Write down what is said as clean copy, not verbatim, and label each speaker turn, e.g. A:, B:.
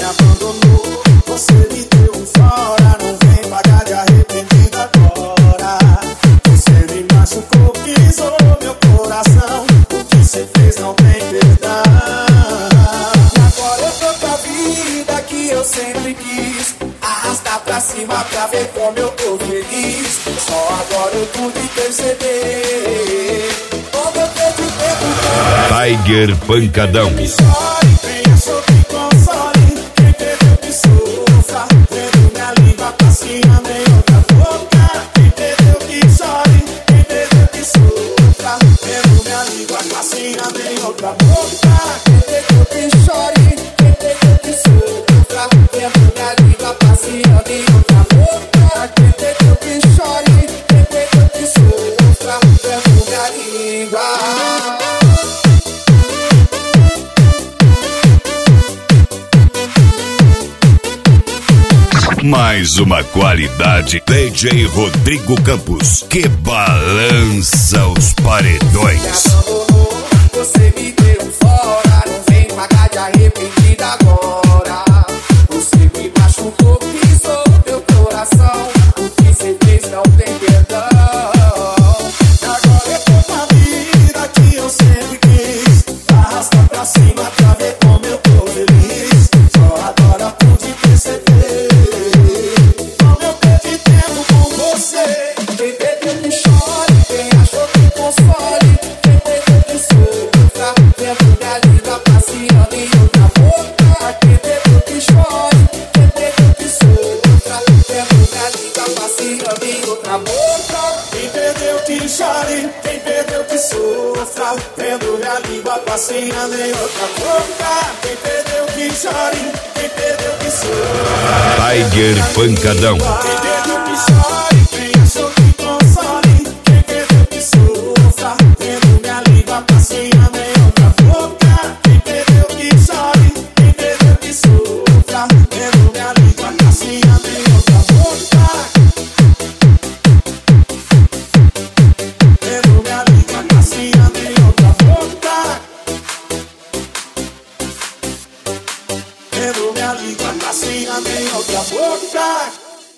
A: abandonou, você me deu um fora. Não vem pagar de arrependido agora. Você me machucou, pisou meu coração. O que você fez não tem perdão. E agora eu tô com a vida que eu sempre quis. Arrasta pra cima pra ver como eu tô feliz. Só agora eu pude perceber como eu perdi tempo.
B: Tiger Pancadão.
A: Quem achou que console, quem perdeu que sofra. Vendo minha língua passeando em outra boca. Quem perdeu que chore, quem perdeu que sofra. Vendo minha língua passeando em outra boca. Quem perdeu que chore, quem perdeu que sofra. Vendo minha língua passeando em outra boca. Quem perdeu que chore, quem perdeu que sofra. Vendo minha língua.
B: Mais uma qualidade, DJ Rodrigo Campos, que balança os paredões.
A: Você me deu fora, não vem pagar de arrependida agora. Você me machucou, pisou meu coração. O que você fez não tem perdão. Agora eu tô na vida que eu sempre quis. Arrasta pra cima pra ver como eu tô feliz. Só agora pude perceber como eu perdi tempo com você. Quem perdeu que chore, quem achou que console. Quem perdeu que sofra, vendo minha língua passeando em outra boca. Quem perdeu que chore, quem perdeu que sofra, vendo minha língua passeando em outra boca. Quem perdeu que chore, quem perdeu que sofra, vendo minha língua passeando em outra boca. Quem perdeu que chore, quem perdeu que sofra.
B: Tiger Pancadão.
A: Quem perdeu que chore.